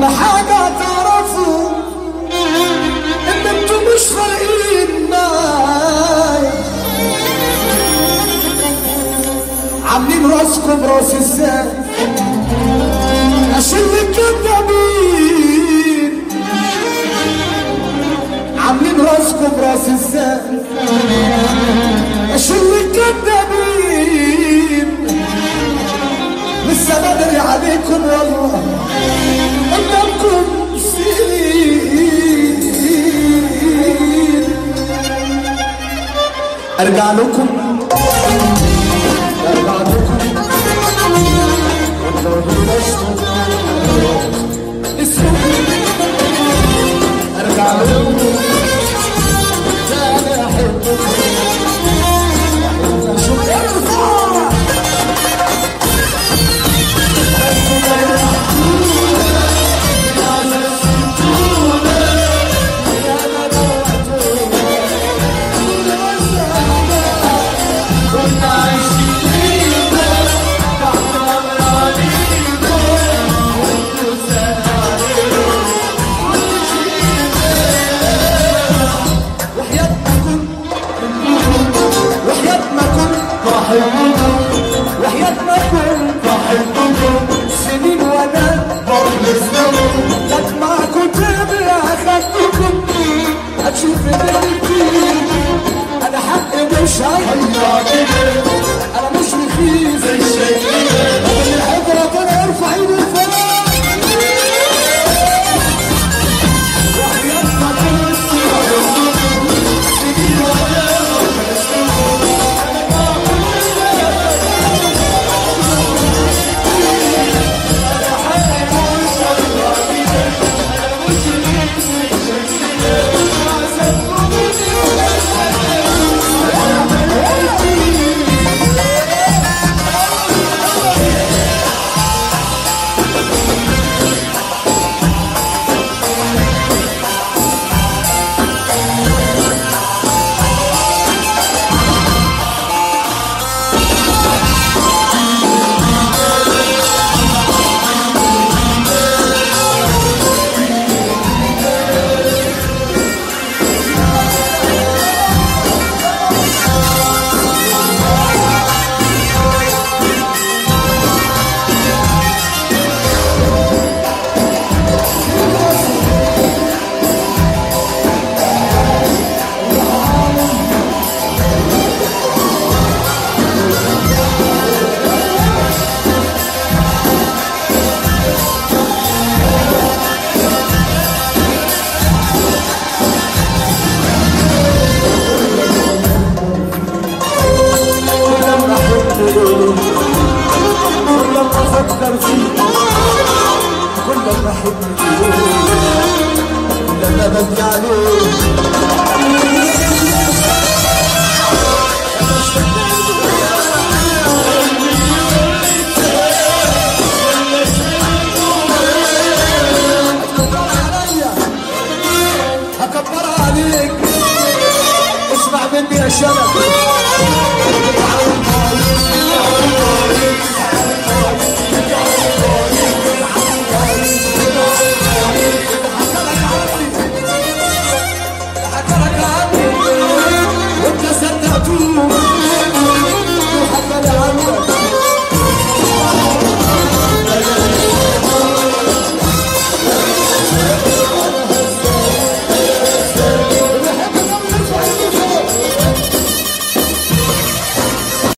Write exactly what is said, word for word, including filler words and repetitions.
اهم حاجة تعرفوا ان انتوا مش فارقين معايا، عاملين راسكم راس الزاي عشان الكدابين، عاملين راسكم راس الزاي عشان الكدابين. لسه بدري عليكم والله قدامكم سنين، ارجع لكم ارجع لكم ارجع لكم انا احبكم. وحياة ما كنت بحبكم سنين وانا بخلص لكم، لك معكم تابع اخدتكم هتشوف بنتي انا حقي مش هيضيع، انا مش رخيص انا اللي يحب ربنا يرفع ايده لفوق. وحياة ما كنت بحبكم سنين وانا بخلص لكم كل ما احب كل ما بدي عليه